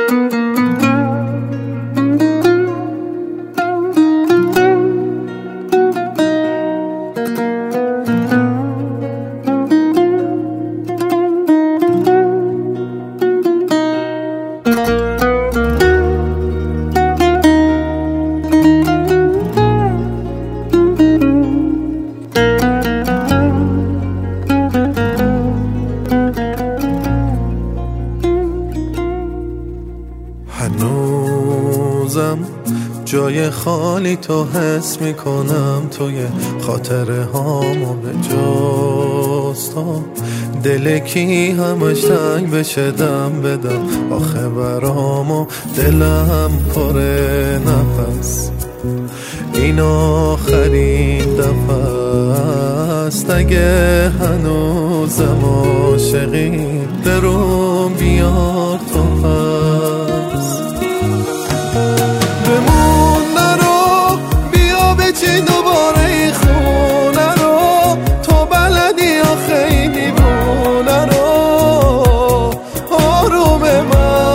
هنوزم جای خالی تو حس میکنم، توی خاطره هامو به جز تو دل کی همش تنگ بشه دم بدم آخه برامو دلم پره نفس. این آخرین دفعه است اگه هنوزم عاشقی درون بیار تو هست. بمون نرو بیا بچین دوباره ای خونه رو، تو بلدی آخه این دیوونه رو. آروم من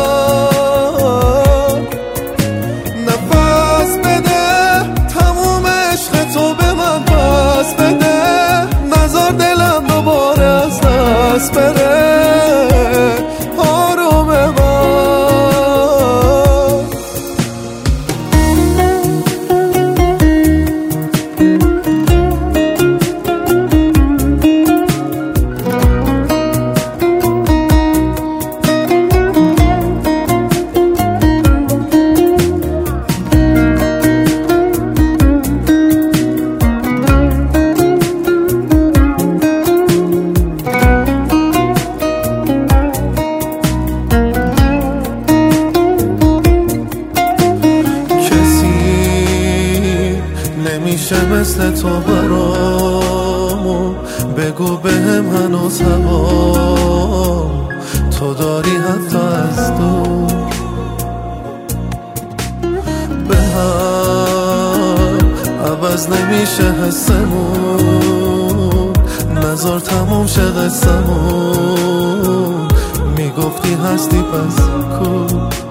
نفس بده تموم عشق تو به من پس بده، نذار دلم دوباره از دست بره. آروم من نمیشه مثل تو برامو، بگو بهم هنوز هوام تو داری حتی از دور. به هم عوض نمیشه حسمون، نذار تموم شه قصمون. میگفتی هستی پس کو